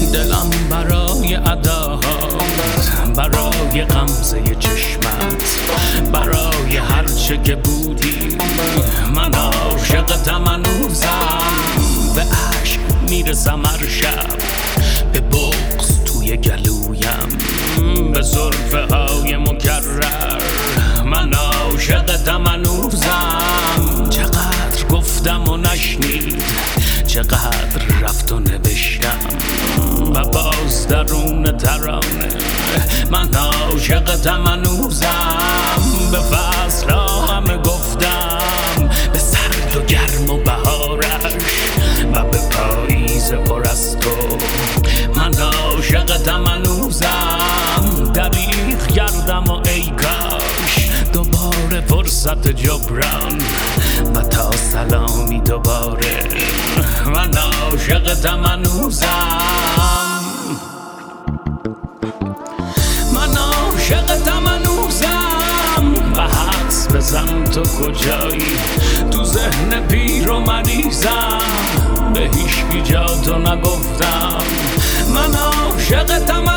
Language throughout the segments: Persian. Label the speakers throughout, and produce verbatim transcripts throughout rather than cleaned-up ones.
Speaker 1: دلم برای اداهات، برای غمزه چشمت، برای هرچه که بودی. من عاشقتم هنوزم، به عشق میرسم هر شب، به بغض توی گلویم، به زلفه های مکرر. من عاشقتم هنوزم، چقدر گفتم و نشنید، چقدر رفت و نوشتم و باز درون ترانه. من عاشقتم هنوزم، به فصل همه گفتم، به سرد و گرم و بهارش و به پاییز پر از تو. من عاشقتم هنوزم، دریغ کردم و ای کاش دوباره فرصت جبران و تا سلامی دوباره. من عاشقتم هنوزم، من عاشقتم هنوزم، و حدس بزن تو کجایی، تو ذهن پیر و مریضم، به هیچکی جا تو نگفتم. من عاشقتم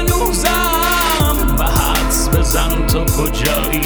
Speaker 1: هنوزم، و حدس بزن تو کجایی،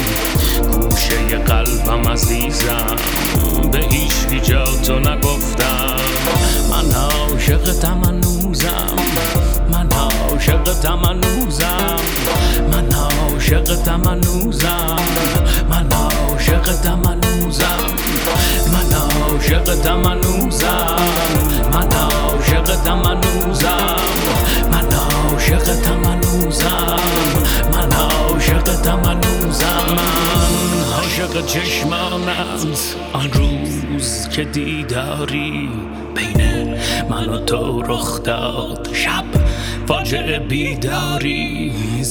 Speaker 1: گوشه قلبم عزیزم، به هیچکی جا تو نگفتم. من عاشقتم هنوزم، من عاشقتم هنوزم، من عاشقتم هنوزم، من عاشقتم هنوزم، من عاشقتم هنوزم، من عاشقتم هنوزم، من عاشقتم هنوزم، من عاشقتم هنوزم. من عاشق چشمانت، آن روز که دیداری بین من و تو رخ داد، شب فاجعه بیداری،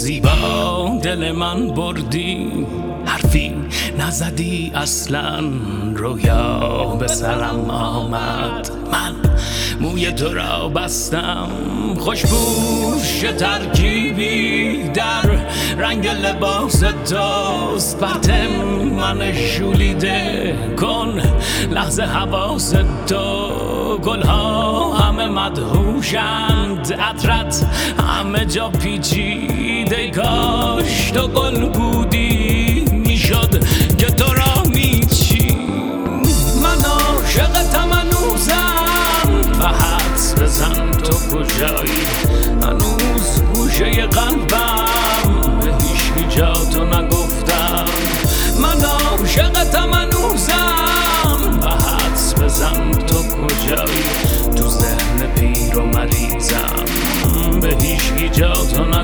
Speaker 1: زیبا دل من بردی، حرفی نزدی اصلا، رویا به سرم آمد، من موی تو را بستم، خوشبوش ترکیبی در رنگ لباس توست، پرتم من شولیده کن لحظه حواس تو. گلها همه مدهوشند، عطرت همه جا پیچیده، کاش تو گل بودی میشد که تو را میچی. من عاشقتم هنوزم، و حدس بزن تو کجایی، هنوز گوشه قلبم، به هیچکی جا تو نگفتم. من عاشقتم هنوزم، و حدس بزن تو کجایی، تو ذهن پیر و مریضم، به هیچکی جا تو